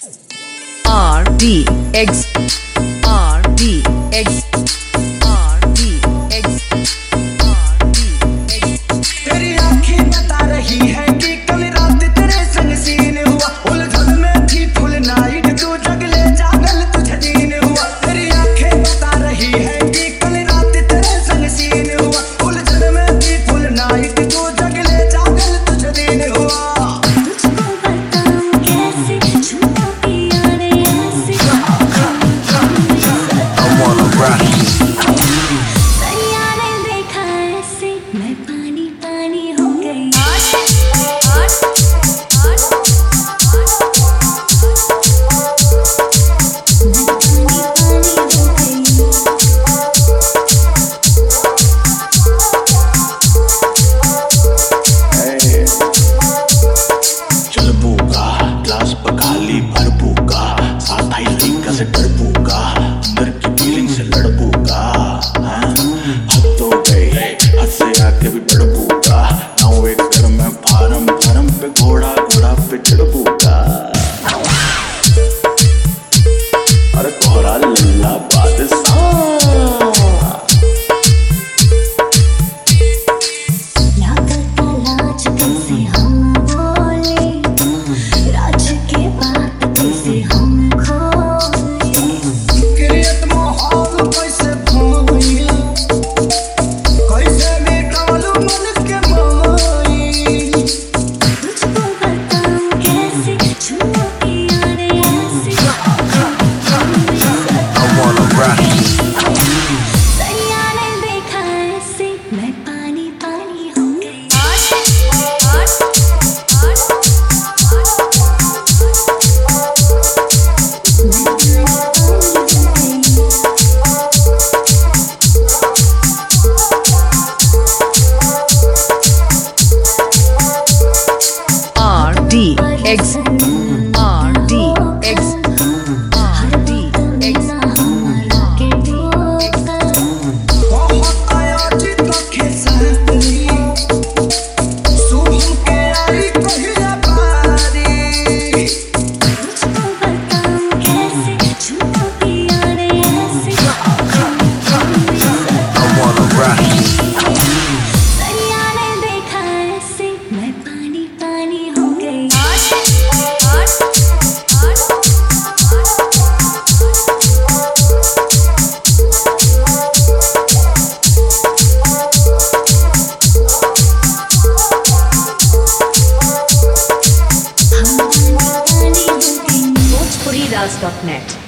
RDX RDX RDX तेरी आँखें बता रही है कि कल रात तेरे संग सीन हुआ। उलझन में थी फुल नाइट, तू जगले जागल तुझे दिन हुआ। तेरी आँखें बता रही है कि कल रात तेरे संग सीन हुआ। उलझन में थी फुल नाइट, तू जगले जागल तुझे दिन हुआ। अंदर की फीलिंग से लड़पूगा, हद हो गई, हद से आके भी तड़पूगा। नाउ एक घर में फार्म पे घोड़ा पे चढ़पूगा। अरे कोहरा लल्ला बादशाह RDX RDX RDX बहुत आया जितना खेसारी, सुन के आई कहिया बारी। Ras.net